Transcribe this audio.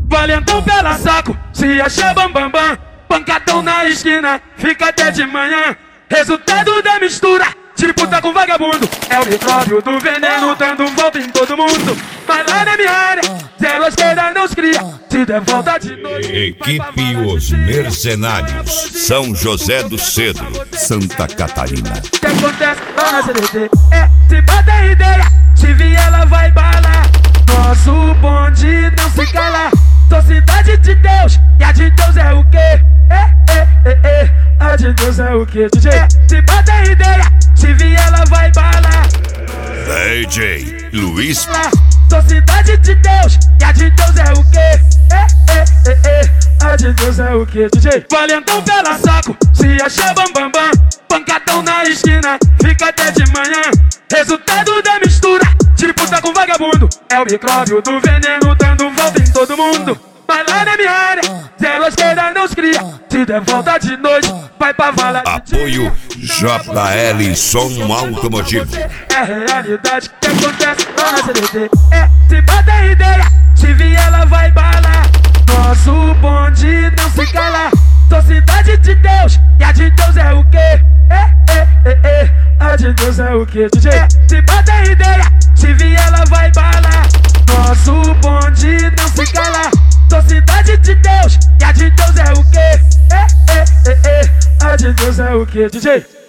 Valentão pela saco, se acha bambambam. Pancadão na esquina, fica até de manhã. Resultado da mistura, tipo tá com vagabundo. É o micróbio do veneno dando volta em todo mundo. Mas lá na minha área, zero esquerda não se cria. Se der volta de noite. Equipe Os Mercenários, São José do Cedro, Santa Catarina. O que acontece lá na CDT é, se bota ideia, se vier ela vai balar. Nosso bonde não se cala. Sou cidade de Deus, e a de Deus é o quê? A de Deus é o quê, DJ? Se bota ideia, se vier ela vai balar. DJ Luiz. Sou cidade de Deus, e a de Deus é o quê? A de Deus é o quê, DJ? Valentão pela saco, se acha bambambam. Pancadão na esquina, fica até de manhã. Resultado da mistura, tipo tá com vagabundo. É o micróbio do veneno dando volta em todo mundo. Mas lá na minha área, zero esquerda não se cria. Se der volta de noite, vai pra vala. Apoio JL Som Automotivo. É realidade que acontece lá na CDT. É, se bota ideia, se vier ela vai balar. Nosso bonde não se cala. Sou cidade de Deus, e a de Deus é o quê? A de Deus é o quê, DJ? Se bota ideia, se vier ela vai balar. Nosso bonde não se cala. Sou cidade de Deus, e a de Deus é o quê? A de Deus é o quê, DJ?